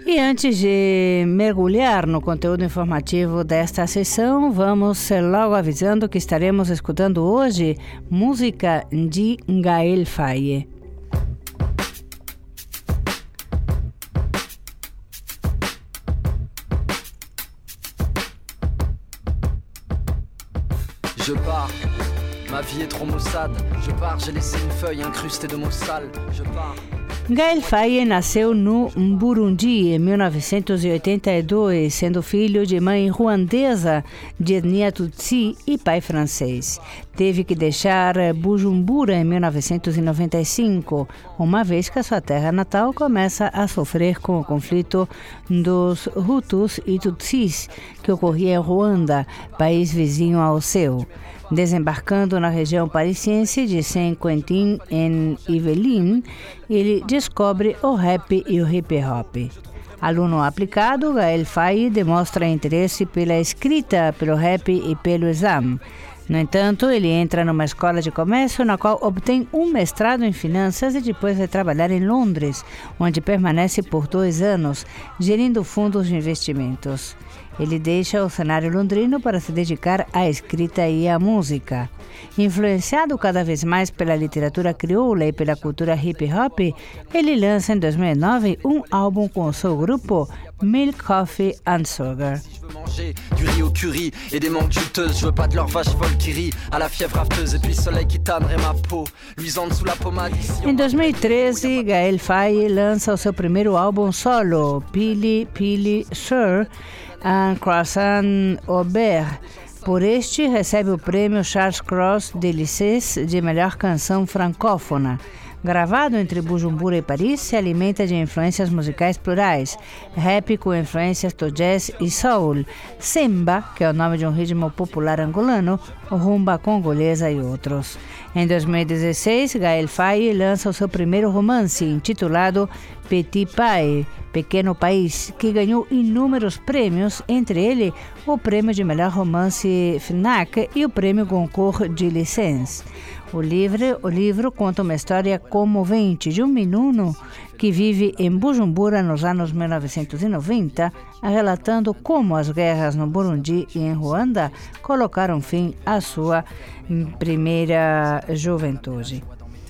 E antes de mergulhar no conteúdo informativo desta sessão, vamos logo avisando que estaremos escutando hoje música de Gaël Faye. Je pars, ma vie est trop maussade. Je pars, j'ai laissé une feuille incrustée de mots sales. Je pars. Gaël Faye nasceu no Burundi em 1982, sendo filho de mãe ruandesa de etnia Tutsi e pai francês. Teve que deixar Bujumbura em 1995, uma vez que a sua terra natal começa a sofrer com o conflito dos Hutus e Tutsis, que ocorria em Ruanda, país vizinho ao seu. Desembarcando na região parisiense de Saint-Quentin, em Yvelines, ele descobre o rap e o hip-hop. Aluno aplicado, Gaël Faye demonstra interesse pela escrita, pelo rap e pelo slam. No entanto, ele entra numa escola de comércio na qual obtém um mestrado em finanças e depois vai trabalhar em Londres, onde permanece por 2 anos, gerindo fundos de investimentos. Ele deixa o cenário londrino para se dedicar à escrita e à música. Influenciado cada vez mais pela literatura crioula e pela cultura hip-hop, ele lança em 2009 um álbum com o seu grupo Milk, Coffee and Sugar. Du riz au curry et des mangues juteuses. Je veux pas de leur vache folle qui rit à la fièvre rafteuse. Et puis soleil qui tannerait ma peau, luisante sous la pommade. Em 2013, Gaël Faye lança o seu primeiro álbum solo, Pili Pili Sur, un croissant Aubert. Por este, recebe o prêmio Charles Cros de Lices de melhor canção francófona. Gravado entre Bujumbura e Paris, se alimenta de influências musicais plurais, rap com influências do jazz e soul, semba, que é o nome de um ritmo popular angolano, rumba congolesa e outros. Em 2016, Gaël Faye lança o seu primeiro romance, intitulado Petit Pays, Pequeno País, que ganhou inúmeros prêmios, entre ele o prêmio de melhor romance FNAC e o prêmio Goncourt de Licence. O livro conta uma história comovente de um menino que vive em Bujumbura nos anos 1990, relatando como as guerras no Burundi e em Ruanda colocaram fim à sua primeira juventude.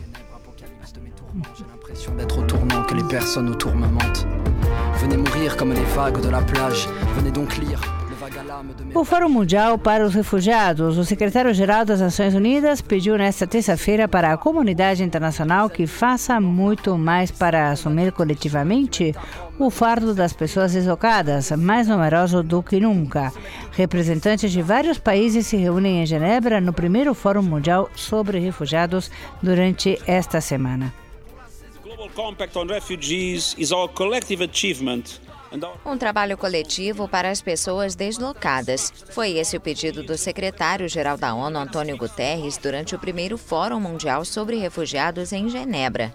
J'ai l'impression d'être au tournant, que les personnes autour me mentent. Venez mourir comme les vagues de la plage. Venez donc lire. O Fórum Mundial para os Refugiados, o secretário-geral das Nações Unidas, pediu nesta terça-feira para a comunidade internacional que faça muito mais para assumir coletivamente o fardo das pessoas deslocadas, mais numeroso do que nunca. Representantes de vários países se reúnem em Genebra no primeiro Fórum Mundial sobre Refugiados durante esta semana. The Global Compact on Refugees is our collective achievement. Um trabalho coletivo para as pessoas deslocadas. Foi esse o pedido do secretário-geral da ONU, Antônio Guterres, durante o primeiro Fórum Mundial sobre Refugiados em Genebra.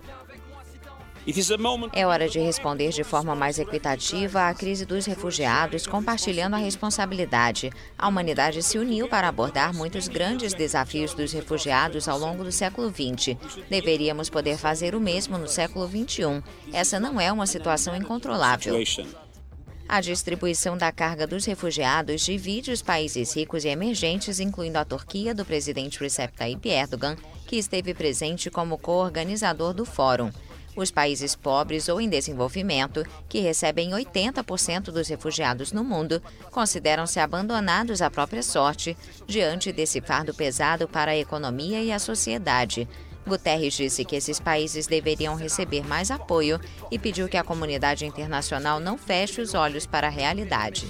É hora de responder de forma mais equitativa à crise dos refugiados, compartilhando a responsabilidade. A humanidade se uniu para abordar muitos grandes desafios dos refugiados ao longo do século XX. Deveríamos poder fazer o mesmo no século XXI. Essa não é uma situação incontrolável. A distribuição da carga dos refugiados divide os países ricos e emergentes, incluindo a Turquia do presidente Recep Tayyip Erdogan, que esteve presente como co-organizador do fórum. Os países pobres ou em desenvolvimento, que recebem 80% dos refugiados no mundo, consideram-se abandonados à própria sorte diante desse fardo pesado para a economia e a sociedade. Guterres disse que esses países deveriam receber mais apoio e pediu que a comunidade internacional não feche os olhos para a realidade.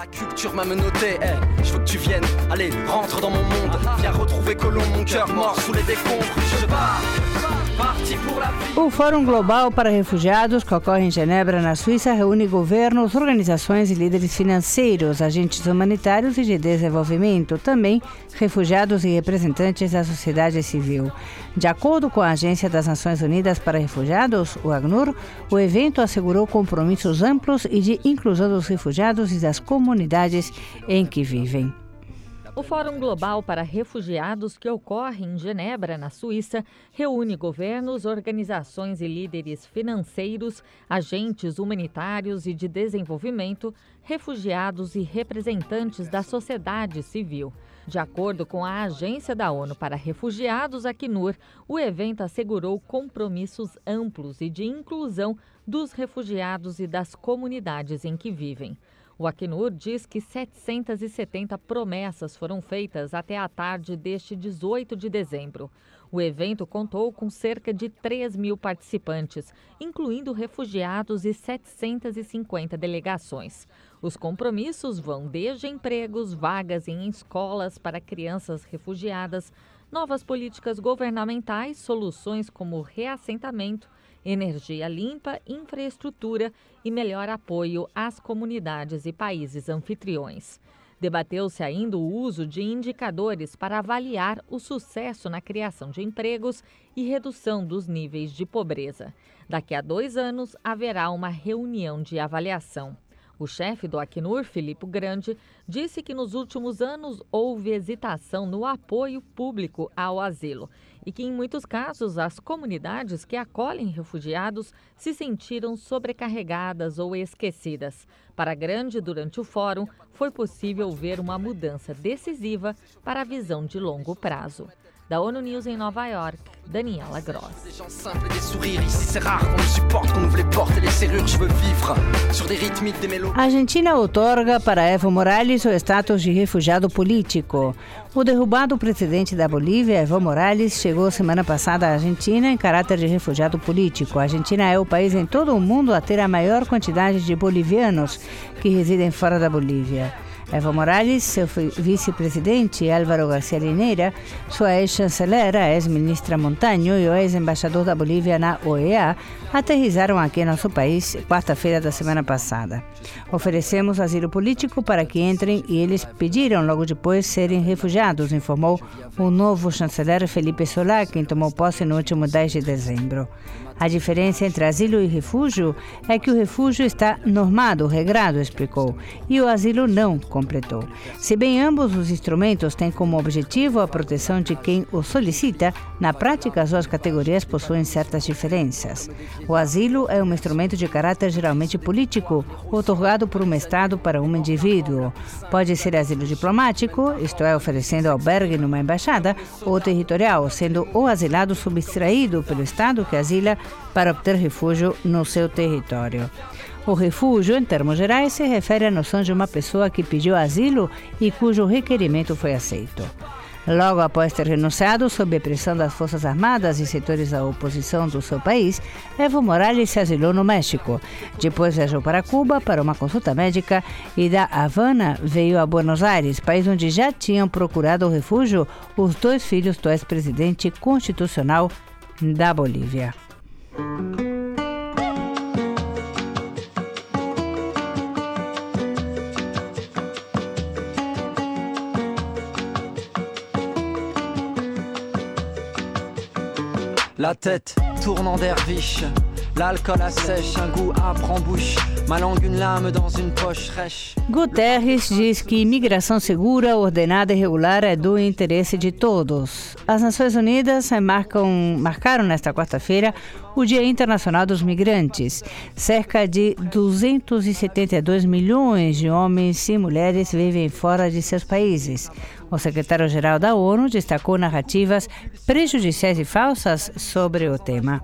O Fórum Global para Refugiados, que ocorre em Genebra, na Suíça, reúne governos, organizações e líderes financeiros, agentes humanitários e de desenvolvimento, também refugiados e representantes da sociedade civil. De acordo com a Agência das Nações Unidas para Refugiados, o ACNUR, o evento assegurou compromissos amplos e de inclusão dos refugiados e das comunidades em que vivem. O Fórum Global para Refugiados, que ocorre em Genebra, na Suíça, reúne governos, organizações e líderes financeiros, agentes humanitários e de desenvolvimento, refugiados e representantes da sociedade civil. De acordo com a Agência da ONU para Refugiados, Acnur, o evento assegurou compromissos amplos e de inclusão dos refugiados e das comunidades em que vivem. O Acnur diz que 770 promessas foram feitas até a tarde deste 18 de dezembro. O evento contou com cerca de 3 mil participantes, incluindo refugiados e 750 delegações. Os compromissos vão desde empregos, vagas em escolas para crianças refugiadas, novas políticas governamentais, soluções como reassentamento, energia limpa, infraestrutura e melhor apoio às comunidades e países anfitriões. Debateu-se ainda o uso de indicadores para avaliar o sucesso na criação de empregos e redução dos níveis de pobreza. Daqui a 2 anos, haverá uma reunião de avaliação. O chefe do Acnur, Filippo Grandi, disse que nos últimos anos houve hesitação no apoio público ao asilo e que, em muitos casos, as comunidades que acolhem refugiados se sentiram sobrecarregadas ou esquecidas. Para Grandi, durante o fórum, foi possível ver uma mudança decisiva para a visão de longo prazo. Da ONU News em Nova York, Daniela Gross. A Argentina outorga para Evo Morales o status de refugiado político. O derrubado presidente da Bolívia, Evo Morales, chegou semana passada à Argentina em caráter de refugiado político. A Argentina é o país em todo o mundo a ter a maior quantidade de bolivianos que residem fora da Bolívia. Evo Morales, seu vice-presidente Álvaro García Linera, sua ex-chanceler, a ex-ministra Montaño e o ex-embaixador da Bolívia na OEA aterrizaram aqui em nosso país quarta-feira da semana passada. Oferecemos asilo político para que entrem e eles pediram logo depois serem refugiados, informou o novo chanceler Felipe Solá, quem tomou posse no último 10 de dezembro. A diferença entre asilo e refúgio é que o refúgio está normado, regrado, explicou, e o asilo não, completou. Se bem ambos os instrumentos têm como objetivo a proteção de quem o solicita, na prática as duas categorias possuem certas diferenças. O asilo é um instrumento de caráter geralmente político, otorgado por um Estado para um indivíduo. Pode ser asilo diplomático, isto é, oferecendo albergue numa embaixada, ou territorial, sendo o asilado subtraído pelo Estado que asila para obter refúgio no seu território. O refúgio, em termos gerais, se refere à noção de uma pessoa que pediu asilo e cujo requerimento foi aceito. Logo após ter renunciado sob a pressão das Forças Armadas e setores da oposição do seu país, Evo Morales se asilou no México. Depois viajou para Cuba para uma consulta médica e da Havana veio a Buenos Aires, país onde já tinham procurado refúgio os 2 filhos do ex-presidente constitucional da Bolívia. La tête tourne en derviche, l'alcool assèche, un goût âpre en bouche, ma langue une lame dans une poche rêche. Guterres diz que imigração segura, ordenada e regular é do interesse de todos. As Nações Unidas marcaram nesta quarta-feira o Dia Internacional dos Migrantes. Cerca de 272 milhões de homens e mulheres vivem fora de seus países. O secretário-geral da ONU destacou narrativas prejudiciais e falsas sobre o tema.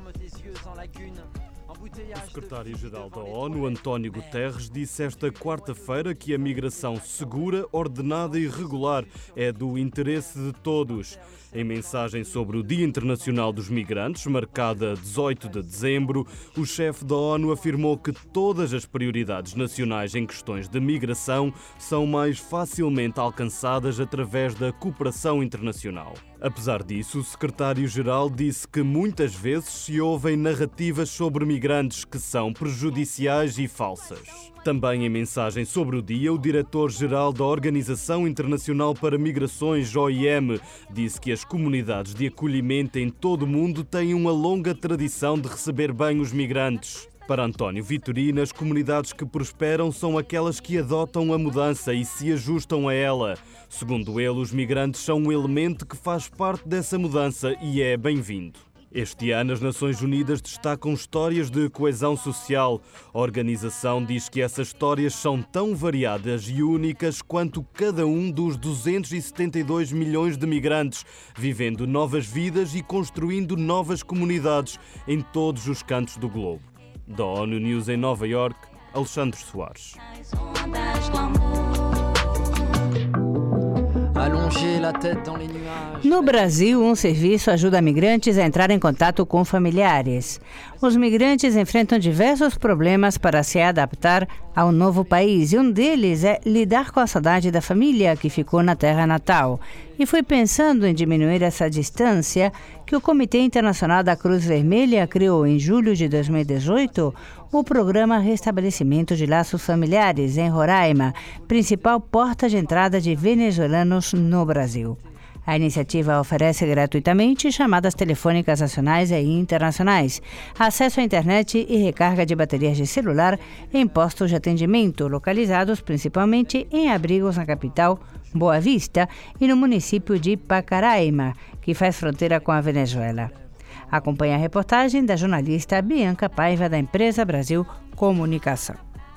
O secretário-geral da ONU, António Guterres, disse esta quarta-feira que a migração segura, ordenada e regular é do interesse de todos. Em mensagem sobre o Dia Internacional dos Migrantes, marcada a 18 de dezembro, o chefe da ONU afirmou que todas as prioridades nacionais em questões de migração são mais facilmente alcançadas através da cooperação internacional. Apesar disso, o secretário-geral disse que muitas vezes se ouvem narrativas sobre migrantes que são prejudiciais e falsas. Também em mensagem sobre o dia, o diretor-geral da Organização Internacional para Migrações, OIM, disse que as comunidades de acolhimento em todo o mundo têm uma longa tradição de receber bem os migrantes. Para António Vitorino, as comunidades que prosperam são aquelas que adotam a mudança e se ajustam a ela. Segundo ele, os migrantes são um elemento que faz parte dessa mudança e é bem-vindo. Este ano, as Nações Unidas destacam histórias de coesão social. A organização diz que essas histórias são tão variadas e únicas quanto cada um dos 272 milhões de migrantes, vivendo novas vidas e construindo novas comunidades em todos os cantos do globo. Da ONU News em Nova Iorque, Alexandre Soares. No Brasil, um serviço ajuda migrantes a entrar em contato com familiares. Os migrantes enfrentam diversos problemas para se adaptar ao novo país e um deles é lidar com a saudade da família que ficou na terra natal. E foi pensando em diminuir essa distância que o Comitê Internacional da Cruz Vermelha criou em julho de 2018 o programa Restabelecimento de Laços Familiares em Roraima, principal porta de entrada de venezuelanos no Brasil. A iniciativa oferece gratuitamente chamadas telefônicas nacionais e internacionais, acesso à internet e recarga de baterias de celular em postos de atendimento, localizados principalmente em abrigos na capital, Boa Vista, e no município de Pacaraima, que faz fronteira com a Venezuela. Acompanhe a reportagem da jornalista Bianca Paiva, da Empresa Brasil Comunicação.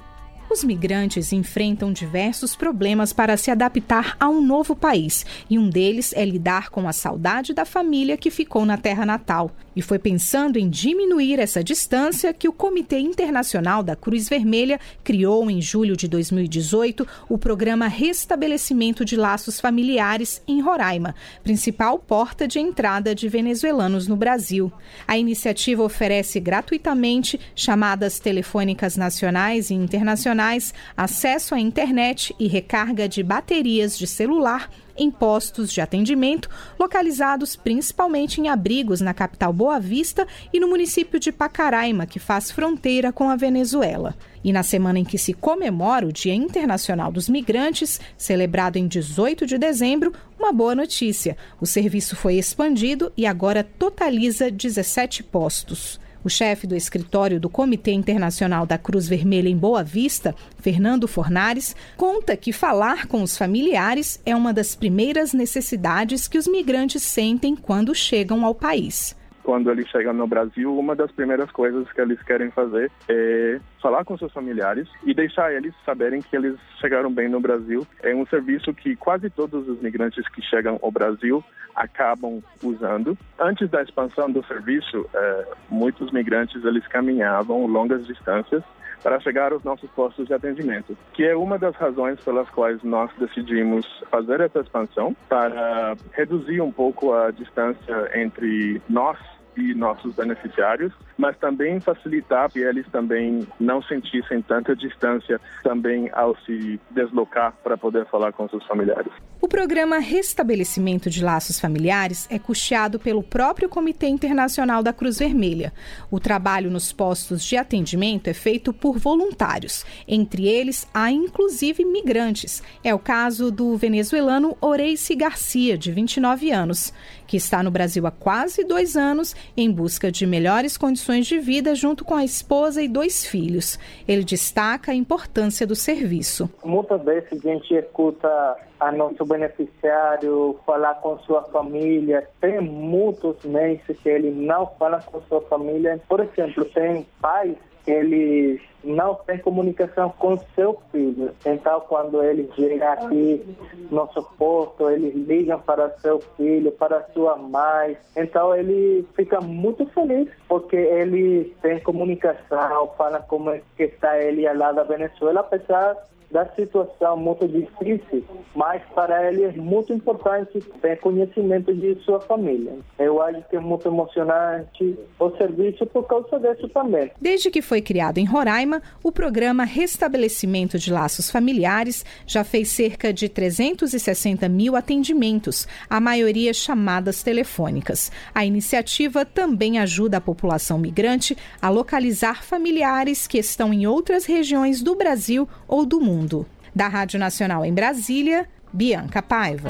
Os migrantes enfrentam diversos problemas para se adaptar a um novo país, e um deles é lidar com a saudade da família que ficou na terra natal. E foi pensando em diminuir essa distância que o Comitê Internacional da Cruz Vermelha criou em julho de 2018 o programa Restabelecimento de Laços Familiares em Roraima, principal porta de entrada de venezuelanos no Brasil. A iniciativa oferece gratuitamente chamadas telefônicas nacionais e internacionais, acesso à internet e recarga de baterias de celular em postos de atendimento localizados principalmente em abrigos na capital Boa Vista e no município de Pacaraima, que faz fronteira com a Venezuela. E na semana em que se comemora o Dia Internacional dos Migrantes, celebrado em 18 de dezembro, uma boa notícia: o serviço foi expandido e agora totaliza 17 postos. O chefe do escritório do Comitê Internacional da Cruz Vermelha em Boa Vista, Fernando Fornares, conta que falar com os familiares é uma das primeiras necessidades que os migrantes sentem quando chegam ao país. Quando eles chegam no Brasil, uma das primeiras coisas que eles querem fazer é falar com seus familiares e deixar eles saberem que eles chegaram bem no Brasil. É um serviço que quase todos os migrantes que chegam ao Brasil acabam usando. Antes da expansão do serviço, muitos migrantes eles caminhavam longas distâncias para chegar aos nossos postos de atendimento, que é uma das razões pelas quais nós decidimos fazer essa expansão, para reduzir um pouco a distância entre nós e nossos beneficiários, mas também facilitar que eles também não sentissem tanta distância também ao se deslocar para poder falar com seus familiares. O programa Restabelecimento de Laços Familiares é custeado pelo próprio Comitê Internacional da Cruz Vermelha. O trabalho nos postos de atendimento é feito por voluntários. Entre eles, há inclusive migrantes. É o caso do venezuelano Oreice Garcia, de 29 anos, que está no Brasil há quase 2 anos em busca de melhores condições de vida junto com a esposa e 2 filhos. Ele destaca a importância do serviço. Muitas vezes a gente escuta a nosso beneficiário falar com sua família. Tem muitos meses que ele não fala com sua família. Por exemplo, tem pais que eles não têm comunicação com seu filho. Então, quando ele chega aqui no nosso posto, eles ligam para seu filho, para sua mãe. Então, ele fica muito feliz porque ele tem comunicação, fala como é que está ele lá da Venezuela, apesar da situação muito difícil, mas para ele é muito importante ter conhecimento de sua família. Eu acho que é muito emocionante o serviço por causa disso também. Desde que foi criado em Roraima, o programa Restabelecimento de Laços Familiares já fez cerca de 360 mil atendimentos, a maioria chamadas telefônicas. A iniciativa também ajuda a população migrante a localizar familiares que estão em outras regiões do Brasil ou do mundo. Da Rádio Nacional em Brasília, Bianca Paiva.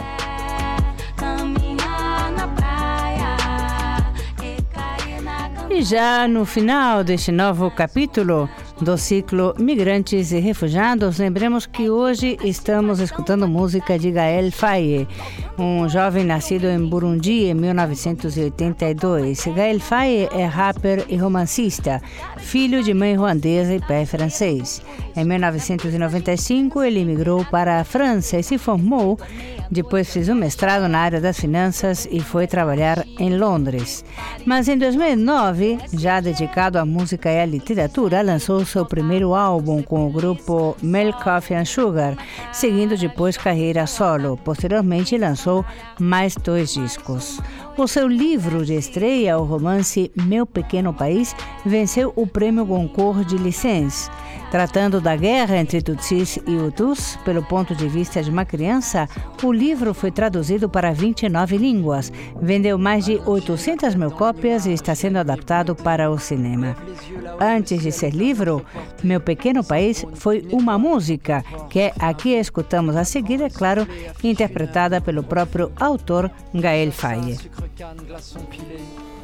E já no final deste novo capítulo do ciclo Migrantes e Refugiados, lembremos que hoje estamos escutando música de Gaël Faye, um jovem nascido em Burundi em 1982. Gaël Faye é rapper e romancista, filho de mãe ruandesa e pai francês. Em 1995, ele migrou para a França e se formou. Depois fez um mestrado na área das finanças e foi trabalhar em Londres. Mas em 2009, já dedicado à música e à literatura, lançou seu primeiro álbum com o grupo Milk, Coffee and Sugar, seguindo depois carreira solo. Posteriormente, lançou mais 2 discos. O seu livro de estreia, o romance Meu Pequeno País, venceu o Prêmio Goncourt de Licence. Tratando da guerra entre Tutsis e Hutus, pelo ponto de vista de uma criança, o livro foi traduzido para 29 línguas, vendeu mais de 800 mil cópias e está sendo adaptado para o cinema. Antes de ser livro, Meu Pequeno País foi uma música, que aqui escutamos a seguir, é claro, interpretada pelo próprio autor Gaël Faye. Glaçon pilé.